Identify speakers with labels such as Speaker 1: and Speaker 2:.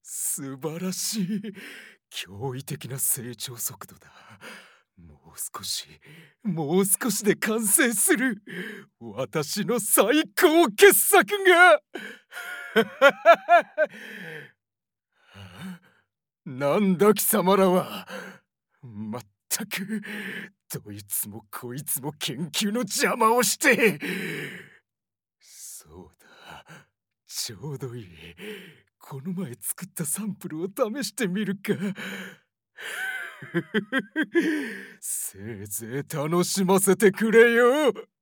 Speaker 1: 素晴らしい。驚異的な成長速度だ。もう少しで完成する。私の最高傑作がなんだ貴様らは。まったく、どいつもこいつも研究の邪魔をして。そうだ、ちょうどいい。この前作ったサンプルを試してみるか。せいぜい楽しませてくれよ。